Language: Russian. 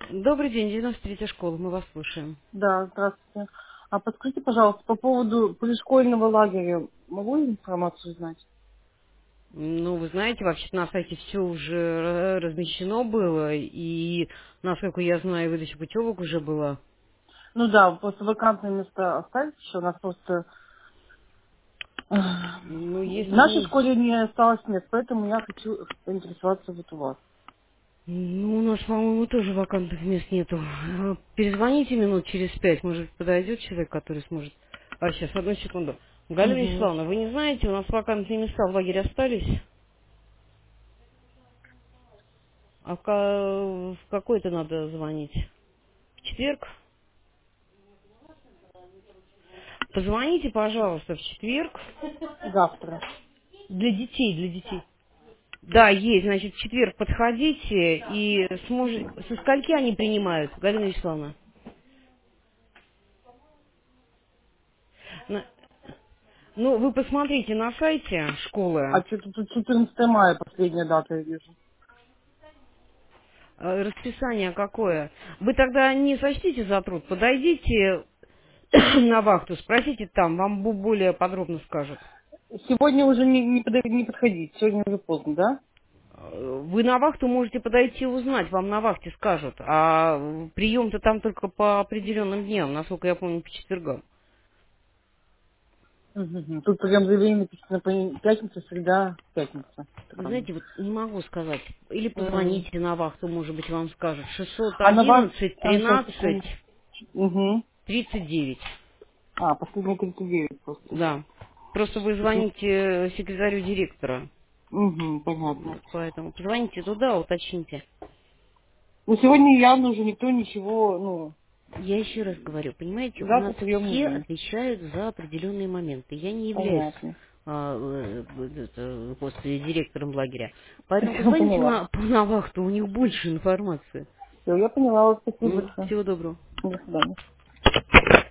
Добрый день, 93-я школа, мы вас слушаем. Да, здравствуйте. А подскажите, пожалуйста, по поводу пришкольного лагеря, могу я информацию узнать? Ну, вы знаете, вообще-то на сайте все уже размещено было, и, насколько я знаю, выдача путевок уже была. Ну да, просто вакантные места остались еще, у нас просто Ну, в если нашей вы... школе не осталось мест, поэтому я хочу поинтересоваться вот у вас. Ну, у нас, по-моему, тоже вакантных мест нету. Перезвоните минут через 5, может, подойдет человек, который сможет... А, сейчас, одну секунду. Галина Угу. Вячеславовна, вы не знаете, у нас вакантные места в лагере остались? А в какой-то надо звонить? В четверг? Позвоните, пожалуйста, в четверг. Завтра. Для детей, для детей. Да, есть. Значит, в четверг подходите и сможете... Со скольки они принимают, Галина Вячеславовна? На- Ну, вы посмотрите на сайте А школы. что-то тут 14 мая последняя дата, я вижу. Расписание какое? Вы тогда не сочтите за труд. Подойдите на вахту, спросите там, вам более подробно скажут. Сегодня уже не подходить, сегодня уже поздно, да? Вы на вахту можете подойти и узнать, вам на вахте скажут. А прием-то там только по определенным дням, насколько я помню, по четвергам. Угу. Тут прям заявление написано пятница, среда, пятница. Вы Странно. знаете, вот не могу сказать. Или М. позвоните на вахту, может быть, вам скажут. А на вас, 611 сейчас 13 секунду. Угу. 39. А, последний 39 просто. Да. Просто вы звоните секретарю директора. Угу, понятно. Вот поэтому позвоните туда, уточните. Ну, сегодня явно уже никто ничего, ну, Я еще раз говорю, понимаете, у завтра нас прием не все будет. отвечают за определенные моменты. Я не являюсь Понятно. после директором лагеря. Поэтому Я позвоните поняла. на вахту, у них больше информации. Все, я поняла. Спасибо большое. Всего доброго. До свидания.